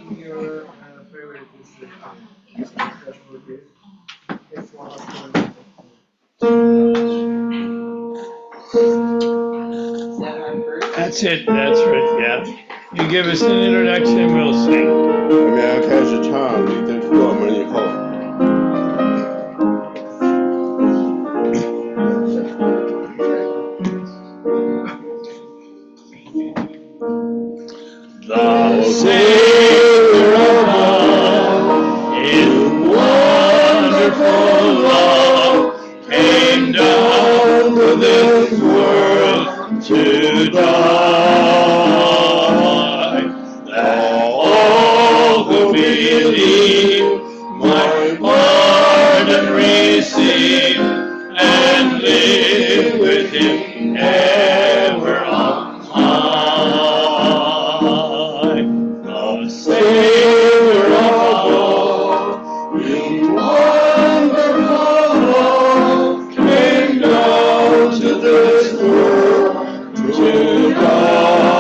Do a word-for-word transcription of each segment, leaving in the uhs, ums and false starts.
your uh, favorite is this special gift. It's one of the. That's it. That's right. Yeah. You give us an introduction, we'll sing. 我们要开始唱《你的过门以后》。 The Savior of all, in wonderful love, came down to this world to die. That all who believe might pardon receive and live with Him ever on high. The Savior of all, in wonderful love, came down to this world to die.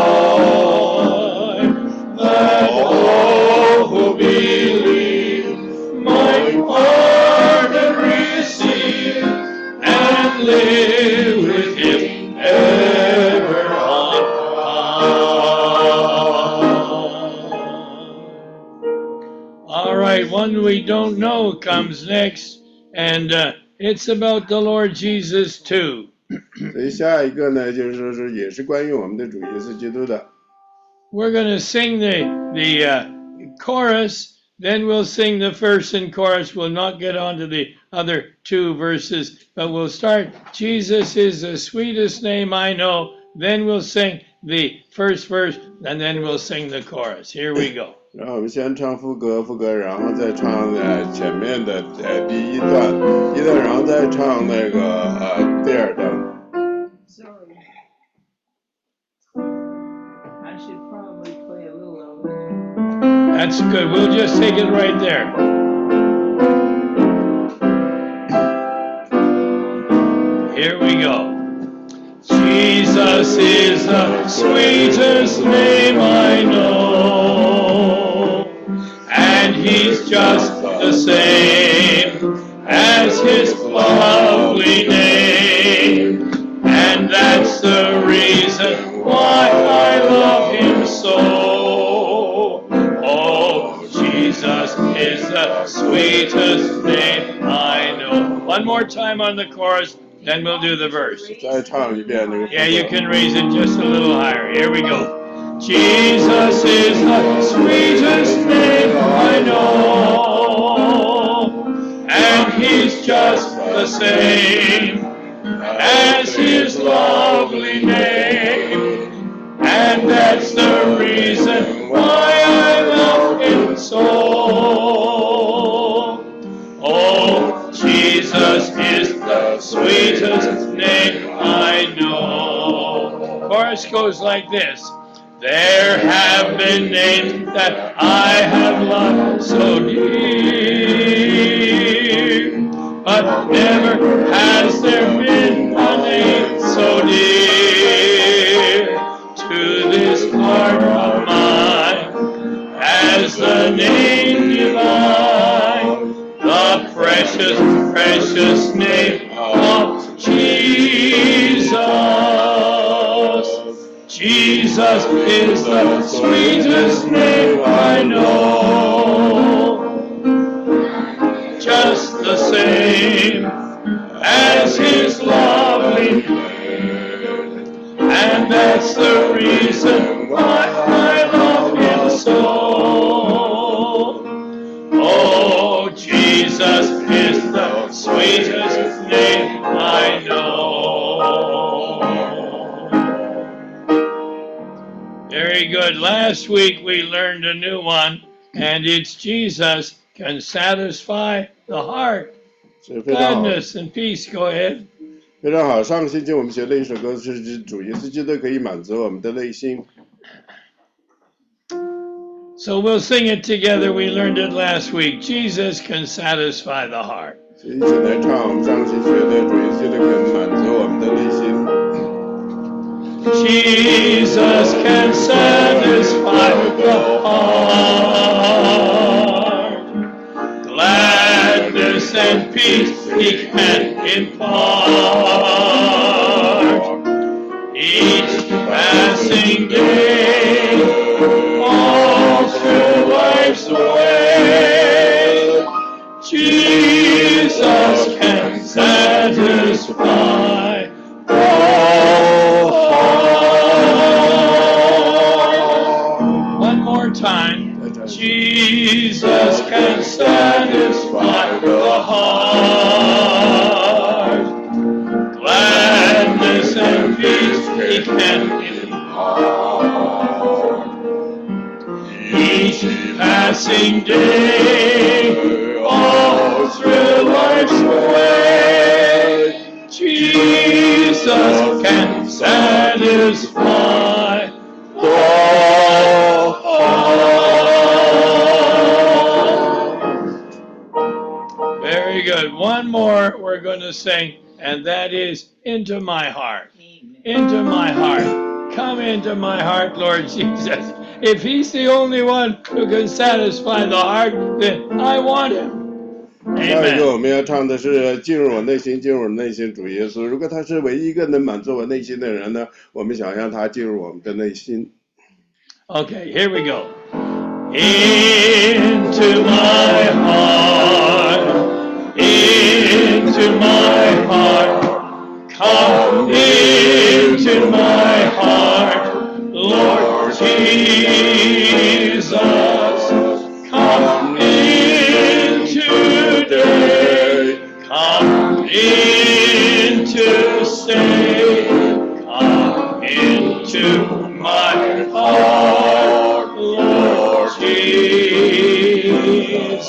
That all who believe might pardon receive and live with Him ever on high. All right, one we don't know comes next, and uh, it's about the Lord Jesus too. 所以下一个呢，就是说是也是关于我们的主耶稣基督的。 We're going to sing the the uh, chorus, then we'll sing the verse and chorus. We'll not get on to the other two verses, but we'll start. Jesus is the sweetest name I know. Then we'll sing the first verse, and then we'll sing the chorus. Here we go. 然后我们先唱副歌，副歌，然后再唱呃前面的呃第一段，一段，然后再唱那个呃第二段。 Sorry. I should probably play a little of it. That's good. We'll just take it right there. Here we go. Jesus is the sweetest name I know, and He's just the same as His lovely name, and that's the reason why I love Him so. Oh, Jesus is the sweetest name I know. One more time on the chorus, then we'll do the verse. 再唱一遍那个。 Yeah, you can raise it just a little higher. Here we go. Jesus is the sweetest name I know, and He's just the same as His lovely name, and that's the reason why I love Him so. Oh, Jesus is the sweetest name I know. Chorus goes like this. There have been names that I have loved so dear, but never has there been a name so dear to this heart of mine as the name divine, the precious, precious name of Jesus. Jesus is the sweetest name I know, just the same as His lovely name, and that's the reason why I love Him so. Oh, Jesus is the sweetest name I know. Very good. Last week we learned a new one, and it's Jesus can satisfy the heart. 是非常好， Gladness and peace. Go ahead. 非常好。上个星期我们学了一首歌，是主耶稣基督可以满足我们的内心。 So we'll sing it together. We learned it last week. Jesus can satisfy the heart. 所以一起来唱我们上个星期学的主耶稣基督可以满足我们的内心。 Jesus can satisfy the heart. and peace he can impart. Each passing day, all through life's way, Jesus can satisfy all heart. One more time. Jesus can satisfy the heart. Gladness and peace he can impart. Each passing day, all through life's way, Jesus can satisfy all heart. Very good. One more we're going to sing, and that is Into My Heart. Into my heart. Come into my heart, Lord Jesus. If he's the only one who can satisfy the heart, then I want him. 下一个 Amen. 我们要唱的是进入我内心，进入我内心，主耶稣。如果他是唯一一个能满足我内心的人呢，我们想让他进入我们的内心。 Okay, here we go. Into my heart, into my heart, come into my heart, Lord Jesus, come in today, come in to stay, come into my heart, Lord Jesus.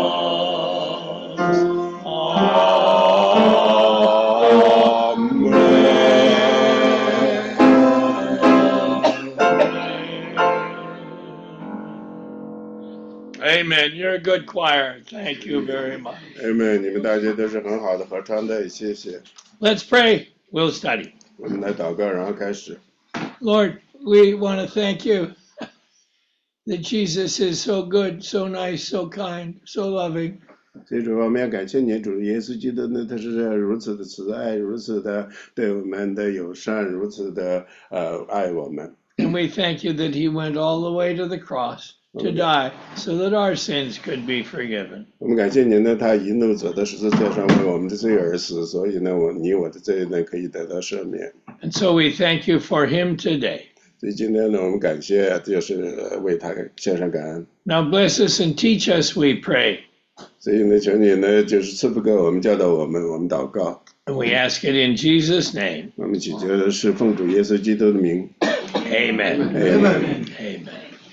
Amen. You're a good choir. Thank you very much. Amen， 你们大家都是很好的合唱队，谢谢。 Let's pray. We'll study. 我们来祷告，然后开始。 Lord, we want to thank you that Jesus is so good, so nice, so kind, so loving. 所以主，我们要感谢你，主耶稣基督呢，他是如此的慈爱，如此的对我们的友善，如此的呃爱我们。 And we thank you that he went all the way to the cross to die so that our sins could be forgiven. 我们感谢您呢，他一路走到十字架上为我们的罪而死，所以呢，我你我的罪呢可以得到赦免。 And so we thank you for him today. 所以今天呢，我们感谢，就是为他献上感恩。 Now bless us and teach us, we pray. 所以呢，求你呢，就是赐福给我们，教导我们，我们祷告。 And we ask it in Jesus' name. 我们祈求的是奉主耶稣基督的名。 Amen. Amen. Amen.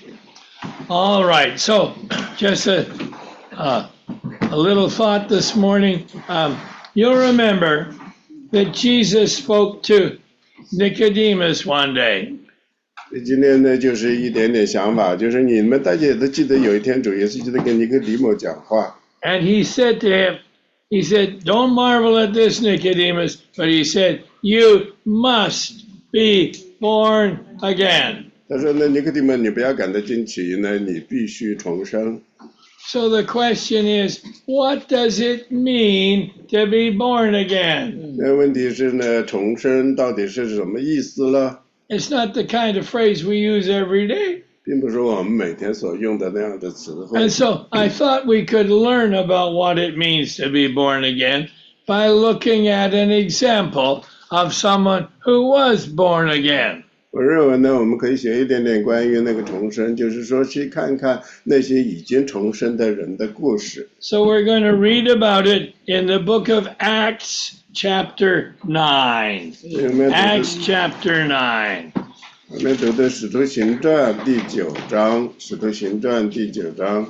All right. So just a, uh, a little thought this morning. Um, you'll remember that Jesus spoke to Nicodemus one day. 今天呢，就是一点点想法，就是你们大家也都记得，有一天主耶稣基督跟尼哥底母讲话， And he said to him, he said, don't marvel at this, Nicodemus, but he said, you must be born again. 他说呢，尼哥底母，你不要感到惊奇呢，你必须重生。 So the question is, what does it mean to be born again? 那问题是呢，重生到底是什么意思呢？ It's not the kind of phrase we use every day. 并不是我们每天所用的那样的词汇。 And so I thought we could learn about what it means to be born again by looking at an example of someone who was born again. 我认为呢，我们可以学一点点关于那个重生，就是说去看看那些已经重生的人的故事。 So we're going to read about it in the book of Acts chapter nine. 我们 Acts 读 chapter nine. 我们读的《使徒行传》第九章，《使徒行传》第九章。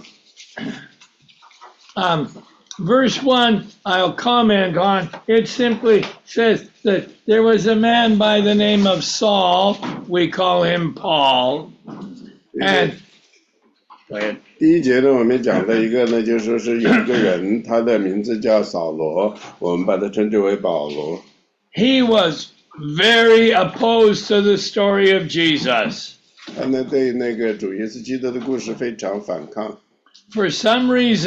Um, verse one, I'll comment on. It simply says that there was a man by the name of Saul. We call him Paul. And go ahead. 第一节呢，我们讲的一个呢，就说是有一个人，他的名字叫扫罗，我们把他称之为保罗。 He was very opposed to the story of Jesus. 他呢对那个主耶稣基督的故事非常反抗。 For some reason,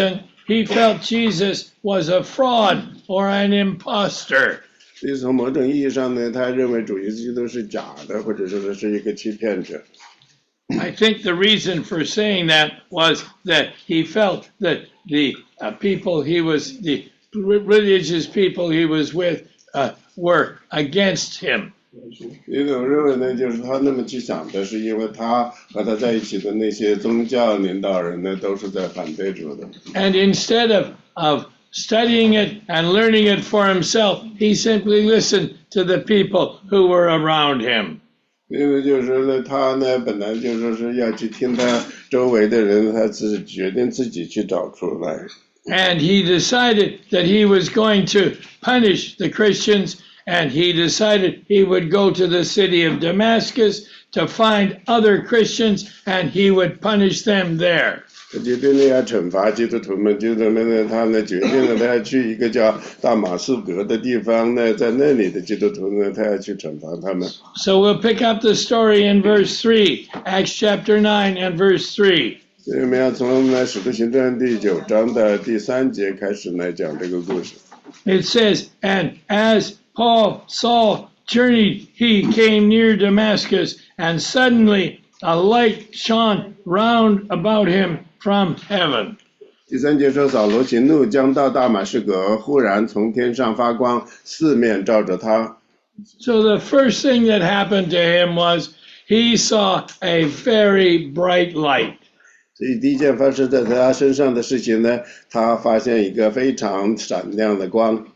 he felt Jesus was a fraud or an imposter. 所以从某种意义上呢，他认为主耶稣基督是假的，或者说他是一个欺骗者。 I think the reason for saying that was that he felt that the uh, people he was, the religious people he was with, uh, were against him. 因为我认为呢，就是他那么去想的，是因为他和他在一起的那些宗教领导人呢，都是在反对主的。 And instead of, of studying it and learning it for himself, he simply listened to the people who were around him. 因为就是说呢，他呢本来就说是要去听他周围的人，他自己决定自己去找出来。 And he decided that he was going to punish the Christians, and he decided he would go to the city of Damascus to find other Christians, and he would punish them there. 他决定呢要惩罚基督徒们，就怎么呢？他呢决定了他要去一个叫大马士革的地方呢，在那里的基督徒呢，他要去惩罚他们。 So we'll pick up the story in verse three, Acts chapter nine and verse three. 所以我们要从呢《使徒行传》第九章的第三节开始来讲这个故事。 It says, and as Paul, Saul journeyed, he came near Damascus, and suddenly a light shone round about him from heaven. 第三节说，扫罗行路将到大马士革，忽然从天上发光，四面照着他。 So the first thing that happened to him was he saw a very bright light. 所以第一件发生在他身上的事情呢，他发现一个非常闪亮的光。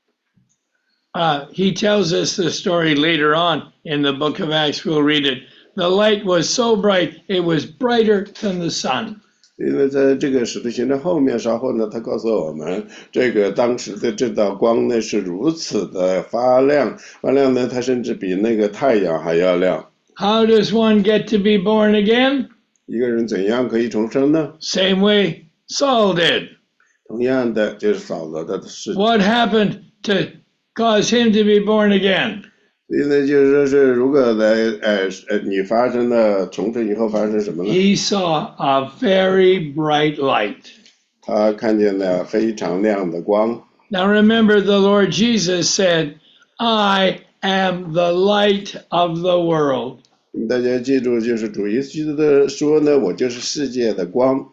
Uh, he tells us the story later on in the book of Acts. We'll read it. The light was so bright, it was brighter than the sun. 因为在这个使徒行传后面稍后呢，他告诉我们，这个当时的这道光呢是如此的发亮，发亮呢，它甚至比那个太阳还要亮。 How does one get to be born again? 一个人怎样可以重生呢？ Same way Saul did. 同样的，就是扫罗的事。 What happened to cause him to be born again? 所以呢，就是说是如果来呃呃你发生了重生以后发生什么呢？ He saw a very bright light. 他看见了非常亮的光。 Now remember, the Lord Jesus said, I am the light of the world. 大家记住，就是主耶稣基督的说呢，我就是世界的光。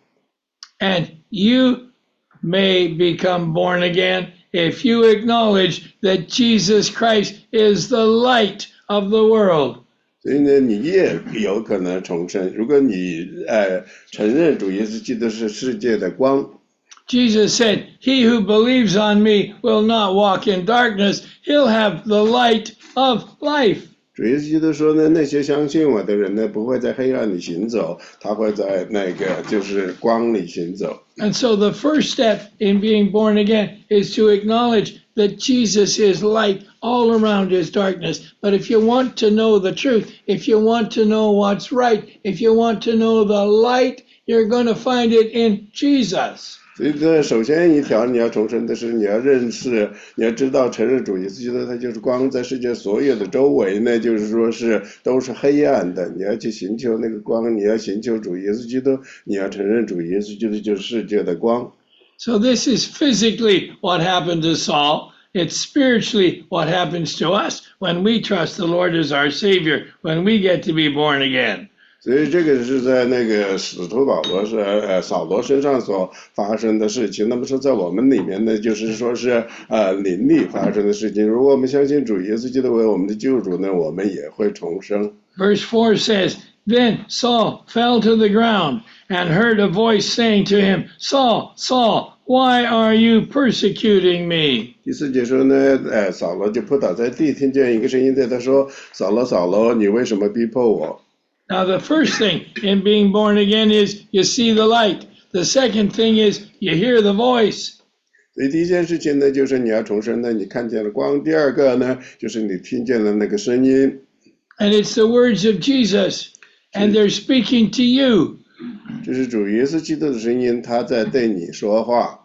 And you may become born again if you acknowledge that Jesus Christ is the light of the world. 所以呢，你也有可能重生。如果你呃承认主耶稣基督是世界的光。 Jesus said, he who believes on me will not walk in darkness. He'll have the light of life. 主耶稣基督说呢，那些相信我的人呢，不会在黑暗里行走，他会在那个就是光里行走。 And so the first step in being born again is to acknowledge that Jesus is light. All around is darkness. But if you want to know the truth, if you want to know what's right, if you want to know the light, you're going to find it in Jesus. 所以这首先一条你要重生的是你要认识，你要知道承认主耶稣基督他就是光，在世界所有的周围呢，就是说是都是黑暗的，你要去寻求那个光，你要寻求主耶稣基督，你要承认主耶稣基督就是世界的光。 So this is physically what happened to Saul. It's spiritually what happens to us when we trust the Lord as our Savior, when we get to be born again. 所以这个是在那个使徒保罗是呃扫罗身上所发生的事情。那么说在我们里面呢，就是说是呃灵力发生的事情。如果我们相信主耶稣基督为我们的救主呢，我们也会重生。 Verse four says, Then Saul fell to the ground and heard a voice saying to him, Saul, Saul, why are you persecuting me? 第四节说呢，呃扫罗就扑倒在地，听见一个声音对他说：扫罗，扫罗，你为什么逼迫我？ Now, the first thing in being born again is you see the light. The second thing is you hear the voice. 所以第一件事情呢，就是你要重生呢，你看见了光；第二个呢，就是你听见了那个声音。 And it's the words of Jesus, and they're speaking to you. 这是主耶稣基督的声音，他在对你说话。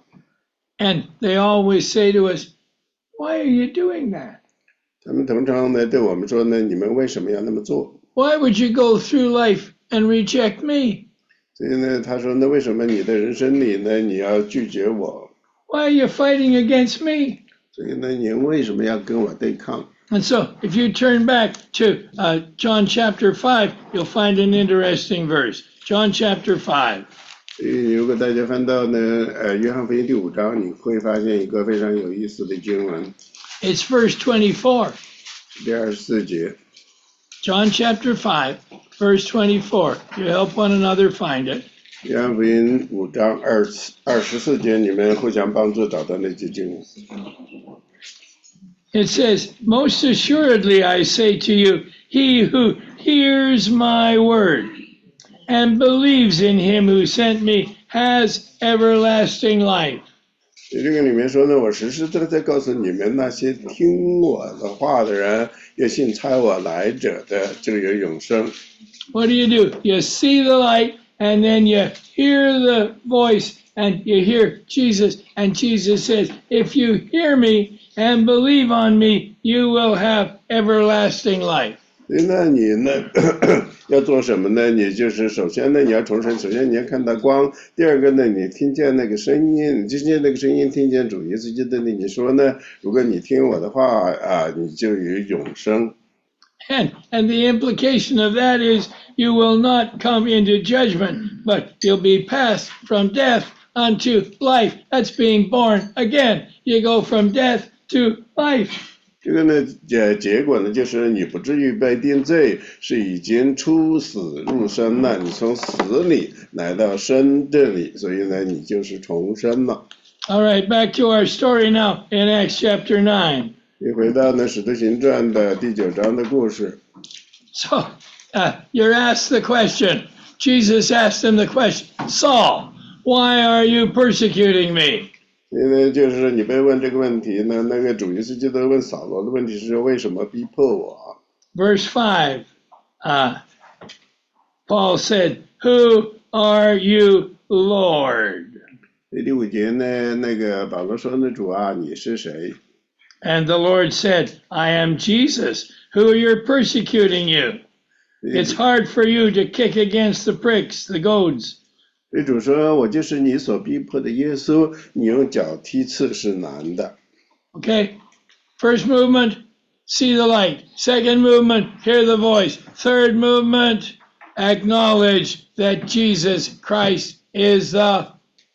And they always say to us, Why are you doing that? 他们通常呢对我们说呢，你们为什么要那么做？ Why would you go through life and reject me? 所以呢，他说，那为什么你的人生里呢，你要拒绝我？ Why are you fighting against me? 所以呢，你为什么要跟我对抗？ And so, if you turn back to uh, John chapter five, you'll find an interesting verse. John chapter five. 所以如果大家翻到呢，呃，约翰福音第五章，你会发现一个非常有意思的经文， It's verse twenty-four. 第二十四节。 John chapter five, verse twenty-four. You help one another find it. 约翰福音五章二二十四节，你们互相帮助找到那节经文。 It says, Most assuredly I say to you, he who hears my word and believes in him who sent me has everlasting life. 在这个里面说呢，我实实在在告诉你们，那些听我的话的人，也信差我来者的，就有永生。 What do you do? You see the light and then you hear the voice and you hear Jesus. And Jesus says, if you hear me and believe on me, you will have everlasting life. 所以呢，你呢要做什么呢？你就是首先呢，你要重生，首先你要看到光；第二个呢，你听见那个声音，你听见那个声音，听见主耶稣基督的，你说呢？如果你听我的话啊，你就有永生。 And, and the implication of that is you will not come into judgment, but you'll be passed from death unto life. That's being born again. You go from death to life. 这个呢，结结果呢，就是你不至于被定罪，是已经出死入生了，你从死里来到生这里，所以呢，你就是重生了。 All right, back to our story now in Acts chapter nine. 你回到呢《使徒行传》的第九章的故事。 So uh, you're asked the question. Jesus asked him the question, Saul, why are you persecuting me? 因为就是你被问这个问题呢，那个主耶稣基督问扫罗的问题是为什么逼迫我？ Verse five, uh, Paul said, Who are you, Lord? 第五节呢，那个保罗说呢，主啊，你是谁？ And the Lord said, I am Jesus, who you're persecuting you. It's hard for you to kick against the pricks, the goads. 对主说，我就是你所逼迫的耶稣，你用脚踢刺是难的。 Okay? First movement, see the light. Second movement, hear the voice. Third movement, acknowledge that Jesus Christ is the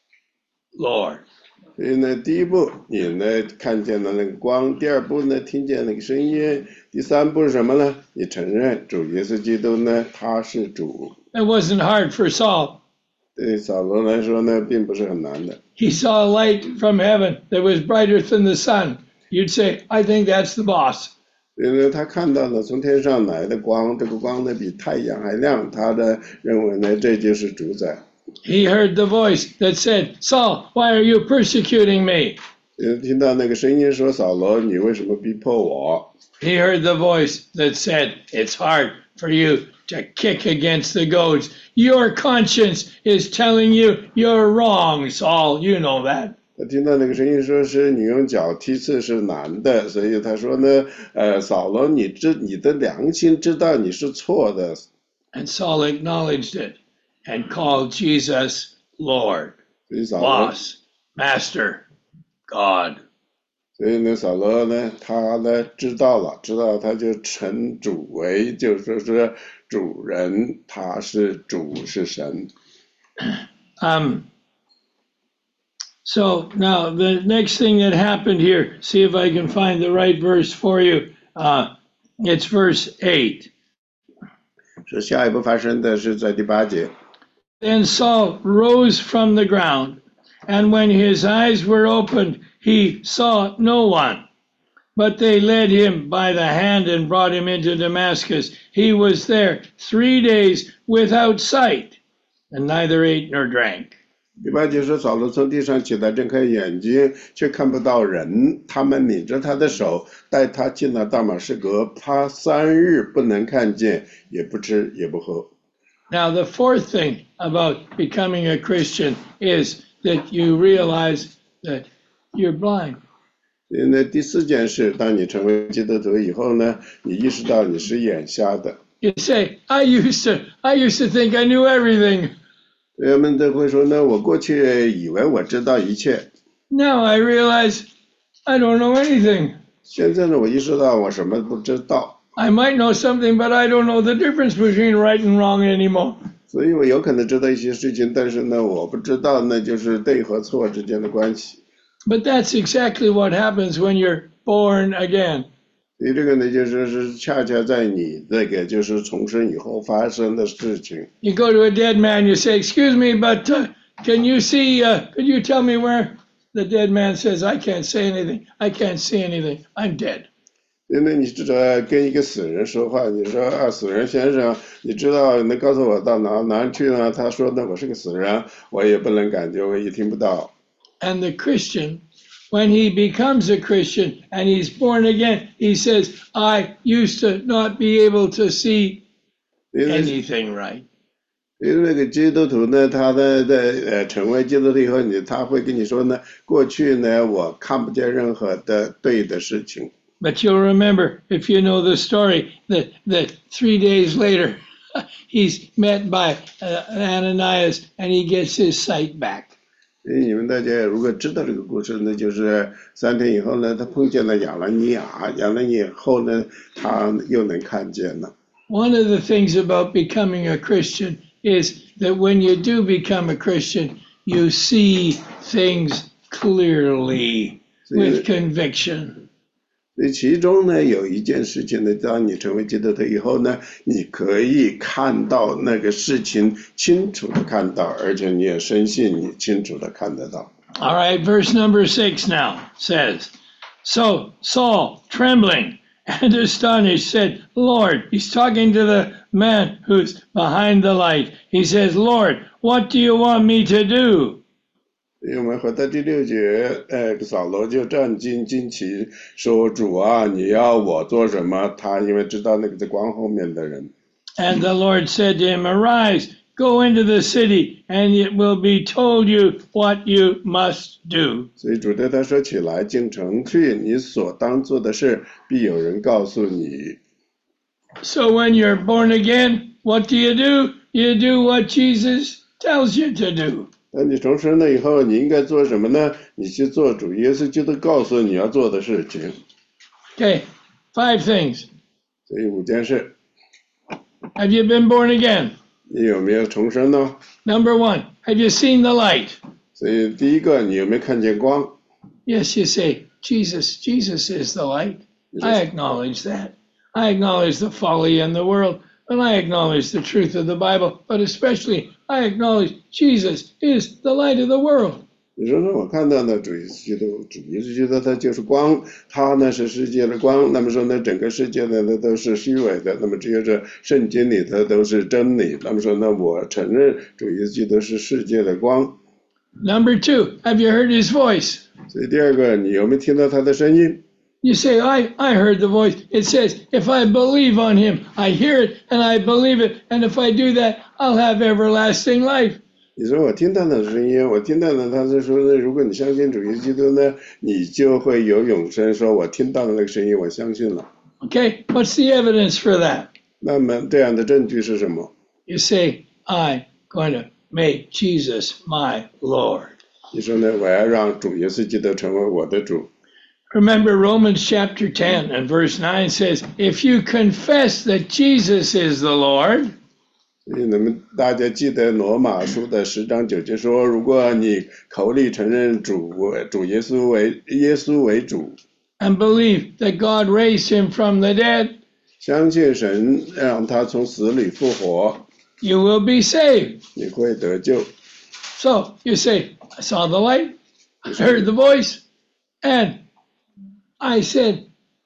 Lord. 所以呢，第一步你呢看见了那个光，第二步呢听见那个声音，第三步是什么呢？你承认主耶稣基督呢他是主。 It wasn't hard for Saul. 对扫罗来说呢，并不是很难的。 He saw a light from heaven that was brighter than the sun. You'd say, I think that's the boss. 所以呢，他看到了从天上来的光，这个光呢比太阳还亮，他呢认为呢这就是主宰。 He heard the voice that said, Saul, why are you persecuting me? 呃，听到那个声音说扫罗，你为什么逼迫我？ He heard the voice that said, it's hard for you to kick against the goads. Your conscience is telling you you're wrong, Saul. You know that. 他听到那个声音说是你用脚踢刺是难的，所以他说呢，呃，扫罗，你知你的良心知道你是错的。 And Saul acknowledged it and called Jesus Lord, 所以扫罗， boss, master, God. 所以呢，扫罗呢，他呢知道了，知道他就称主为，就说是主人，他是主是神。 Um, so now the next thing that happened here, see if I can find the right verse for you. Uh, it's verse eight. 是下一步发生的是在第八节。 Then Saul rose from the ground, and when his eyes were opened, he saw no one. But they led him by the hand and brought him into Damascus. He was there three days without sight, and neither ate nor drank. 第八节说，扫罗从地上起来，睁开眼睛，却看不到人。他们领着他的手，带他进了大马士革。他三日不能看见，也不吃也不喝。 Now, the fourth thing about becoming a Christian is that you realize that you're blind. 所以呢，第四件事，当你成为基督徒以后呢，你意识到你是眼瞎的。 You say, I used to, I used to think I knew everything. 人们都会说呢，我过去以为我知道一切， Now I realize I don't know anything. 现在呢，我意识到我什么不知道， I might know something, but I don't know the difference between right and wrong anymore. 所以我有可能知道一些事情，但是呢，我不知道那就是对和错之间的关系。 But that's exactly what happens when you're born again. 所以这个呢，就是是恰恰在你这个就是重生以后发生的事情。 You go to a dead man, you say, excuse me, but uh, can you see, uh, could you tell me where? The dead man says, I can't say anything. I can't see anything. I'm dead. 因为你知道跟一个死人说话，你说啊，死人先生，你知道能告诉我到哪哪儿去呢？他说呢，我是个死人，我也不能感觉，我也听不到。 And the Christian, when he becomes a Christian and he's born again, he says, I used to not be able to see 因为 anything right. 因为那个基督徒呢，他的的呃成为基督徒以后，你他会跟你说呢，过去呢我看不见任何的对的事情。 But you'll remember, if you know the story, that, that three days later, he's met by uh, Ananias and he gets his sight back. 所以你们大家如果知道这个故事呢，就是三天以后呢，他碰见了亚拿尼亚，亚拿尼亚后呢，他又能看见了。 One of the things about becoming a Christian is that when you do become a Christian, you see things clearly with conviction. 所以其中呢，有一件事情呢，当你成为基督徒以后呢，你可以看到那个事情清楚的看到，而且你也深信你清楚的看得到。 All right, verse number six now says, So Saul, trembling and astonished, said, Lord, he's talking to the man who's behind the light. He says, Lord, what do you want me to do? 因为我们回到第六节，呃，扫罗就战惊惊奇说：“主啊，你要我做什么？”他因为知道那个在光后面的人， And the Lord said to him, Arise, go into the city, and it will be told you what you must do. 所以主对他说：“起来，进城去，你所当做的事，必有人告诉你。” So when you're born again, what do you do? You do what Jesus tells you to do. 当你重生了以后，你应该做什么呢？你去做主耶稣基督告诉你要做的事情。 Okay, five things. 所以五件事， Have you been born again? 你有没有重生呢？ Number one, have you seen the light? 所以第一个，你有没有看见光？ Yes, you say, Jesus, Jesus is the light. I acknowledge that. I acknowledge the folly in the world, and I acknowledge the truth of the Bible, but especially I acknowledge Jesus is the light of the world. 你说说我看到的主耶稣基督，主耶稣基督他就是光，他呢是世界的光。那么说呢，整个世界呢那都是虚伪的，那么只有这圣经里头都是真理。那么说呢，我承认主耶稣基督是世界的光。 Number two, have you heard his voice? 所以第二个，你有没有听到他的声音？ You say, I, I heard the voice. It says, if I believe on him, I hear it and I believe it. And if I do that, I'll have everlasting life. 你说我听到的声音，我听到的他是说呢，如果你相信主耶稣基督呢，你就会有永生。说我听到的那个声音，我相信了。 Okay, what's the evidence for that? 那么这样的证据是什么？ You say, I'm going to make Jesus my Lord. 你说呢？我要让主耶稣基督成为我的主。 Remember Romans chapter ten and verse nine says, if you confess that Jesus is the Lord, 所以你们大家记得罗马书的十章九节说，如果你口里承认主主耶稣为耶稣为主， and believe that God raised him from the dead, 相信神让他从死里复活， you will be saved. 你会得救。 So you say, I saw the light, I heard the voice, and I said,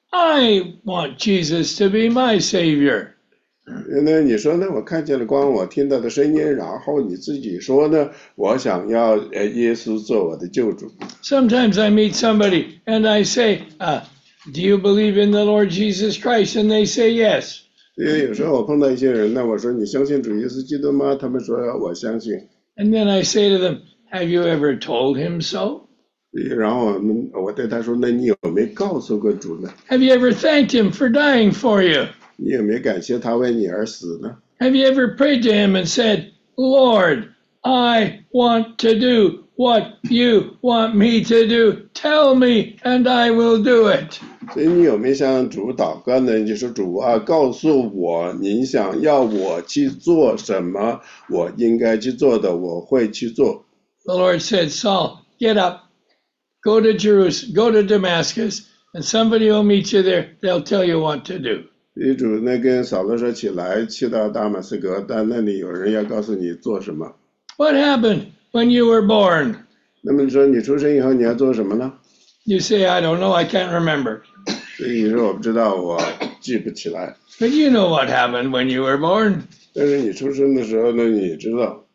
I want Jesus to be my Savior. 因为你说呢，我看见了光，我听到的声音，然后你自己说呢，我想要呃耶稣做我的救主。 Sometimes I meet somebody and I say, uh, do you believe in the Lord Jesus Christ? And they say yes. 因为有时候我碰到一些人呢，我说你相信主耶稣基督吗？他们说我相信。 And then I say to them, have you ever told him so? 然后我们我对他说，那你有没有告诉过主呢？ Have you ever thanked him for dying for you? 你有没有感谢他为你而死呢？ Have you ever prayed to him and said, Lord, I want to do what you want me to do. Tell me, and I will do it. 所以你有没有向主祷告呢？你就说主啊，告诉我您想要我去做什么，我应该去做的，我会去做。 The Lord said, Saul, get up, go to Jerusalem, go to Damascus, and somebody will meet you there. They'll tell you what to do. 所以主呢跟扫罗说起来，去到大马士革，但那里有人要告诉你做什么。 What happened when you were born? 那么你说你出生以后你要做什么呢？ You say, I don't know, I can't remember. 所以你说我不知道，我记不起来。 But you know what happened when you were born. 但是你出生的时候呢，你知道，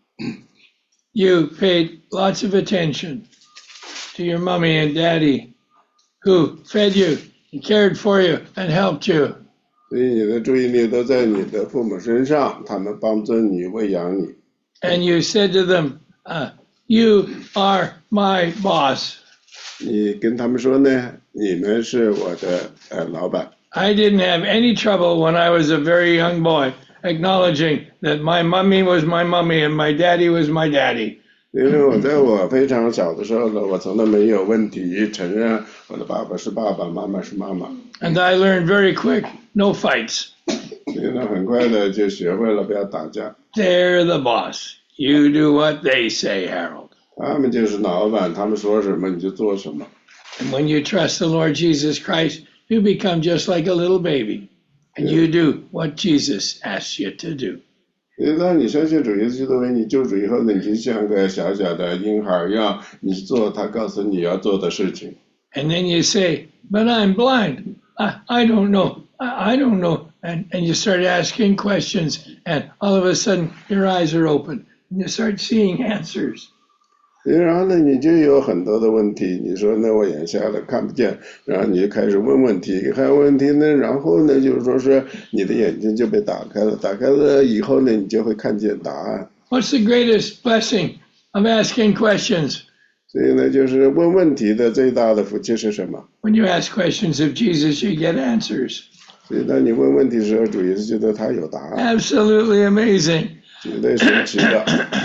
You paid lots of attention to your mommy and daddy who fed you, and cared for you, and helped you. 所以你的注意力都在你的父母身上，他们帮助你、喂养你。 And you said to them, uh, you are my boss. 你跟他们说呢，你们是我的呃老板。 I didn't have any trouble when I was a very young boy acknowledging that my mommy was my mommy and my daddy was my daddy. 因为我在我非常小的时候呢，我从来没有问题承认我的爸爸是爸爸，妈妈是妈妈。 And I learned very quick, no fights. 所以呢，很快的就学会了不要打架。 They're the boss. You do what they say, Harold. 他们就是老板，他们说什么你就做什么。 And when you trust the Lord Jesus Christ, you become just like a little baby. And you do what Jesus asks you to do. 因为当你相信主耶稣基督为你救主以后呢，你就像个小小的婴孩一样，你做他告诉你要做的事情。 And then you say, but I'm blind. I, I don't know. I, I don't know. And, and you start asking questions, and all of a sudden your eyes are open, and you start seeing answers. 然后呢，你就有很多的问题，你说那我眼瞎了看不见，然后你就开始问问题，看问题呢，然后呢，就是说是你的眼睛就被打开了，打开了以后呢，你就会看见答案。 What's the greatest blessing of asking questions? 所以呢，就是问问题的最大的福气是什么？ When you ask questions of Jesus, you get answers. 所以当你问问题的时候，主耶稣基督他有答案， Absolutely amazing. 绝对神奇的。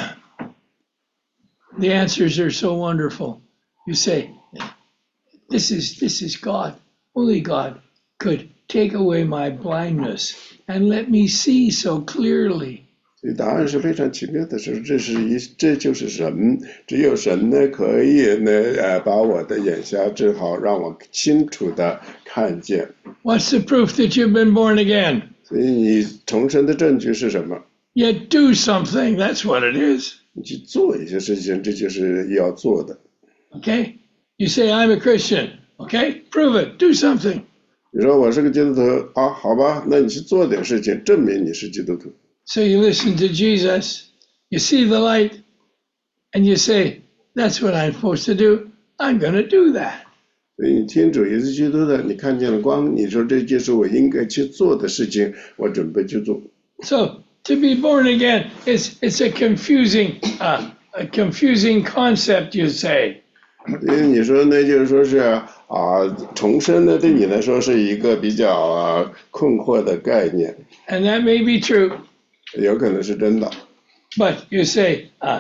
The answers are so wonderful. You say, this is, this is God. Only God could take away my blindness and let me see so clearly. 所以答案是非常奇妙的，是这是一这就是神，只有神呢可以呢呃把我的眼瞎治好，让我清楚的看见。 What's the proof that you've been born again? 所以你重生的证据是什么？ You do something. That's what it is. 你去做一些事情，这就是要做的。 Okay? You say, I'm a Christian. Okay? Prove it. Do something. 你说我是个基督徒啊，好吧，那你去做点事情，证明你是基督徒。 So you listen to Jesus. You see the light. And you say, that's what I'm supposed to do. I'm going to do that. 所以你听主耶稣基督的，你看见了光，你说这就是我应该去做的事情，我准备去做。 So to be born again, it's it's a confusing, uh, a confusing concept, you say. 因为你说呢，就是说是啊，重生呢，对你来说是一个比较啊困惑的概念， And that may be true, 有可能是真的。 but you say, uh,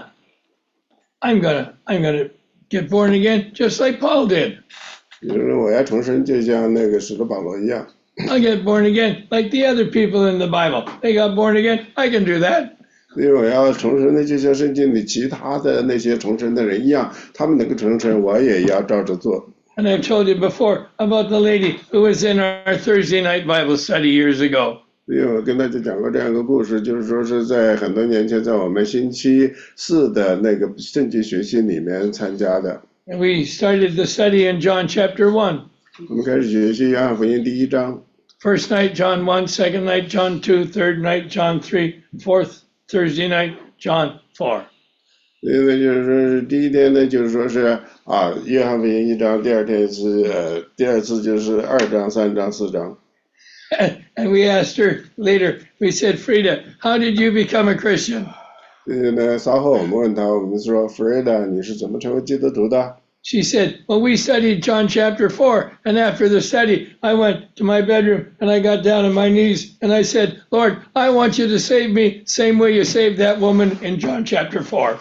I'm gonna, I'm gonna get born again, just like Paul did. 你说我要重生，就像那个使徒保罗一样， I'll get born again, like the other people in the Bible. They got born again. I can do that. 所以我要重生的，就像圣经里其他的那些重生的人一样，他们能够重生，我也要照着做。 And I've told you before about the lady who was in our Thursday night Bible study years ago. 所以我跟大家讲过这样一个故事，就是说是在很多年前，在我们星期四的那个圣经学习里面参加的。 And we started the study in John chapter one. 我们开始学习约翰福音第一章。 First night, John one. Second night, John two. Third night, John three. Fourth Thursday night, John four. 所以呢，就是说是第一天呢，就是说是啊，约翰福音一章；第二天是呃，第二次就是二章、三章、四章。 And, and we asked her later, we said, Frida, how did you become a Christian? 所以呢，稍后我们问他，我们说 ，Frida， 你是怎么成为基督徒的？ She said, well, we studied John chapter four. And after the study, I went to my bedroom and I got down on my knees and I said, Lord, I want you to save me same way you saved that woman in John chapter four.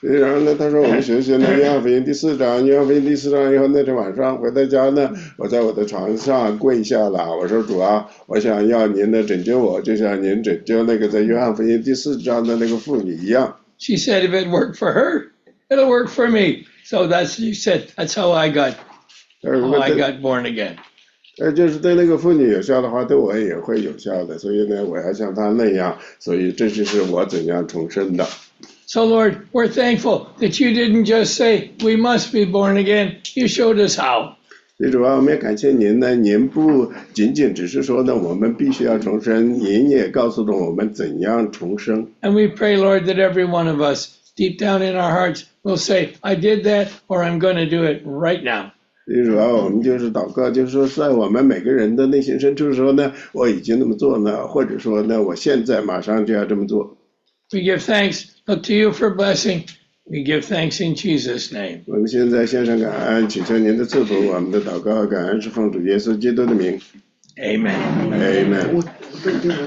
然后呢，他说我们学习呢约翰福音第四章，约翰福音第四章以后那天晚上回到家呢，我在我的床上跪下了，我说主啊，我想要您的拯救我，就像您拯救那个在约翰福音第四章的那个妇女一样。 She said if it worked for her, it'll work for me. So that's, she said, that's how I got, 他说如 how 果 I 对 got born again. 呃，就是对那个妇女有效的话，对我也会有效的，所以呢，我要像她那样，所以这就是我怎样重生的。 So Lord, we're thankful that you didn't just say, we must be born again. You showed us how. 所以主啊，我们也感谢您呢，您不仅仅只是说呢，我们必须要重生，您也告诉了我们怎样重生。 And we pray, Lord, that every one of us, deep down in our hearts, will say, I did that, or I'm going to do it right now. 所以主啊，我们就是祷告，就是说在我们每个人的内心深处说呢，我已经那么做呢，或者说呢，我现在马上就要这么做。 We give thanks, look to you for blessing. We give thanks in Jesus' name. 我们现在献上感恩，祈求您的赐福，我们的祷告感恩是奉主耶稣基督的名。 Amen. Amen。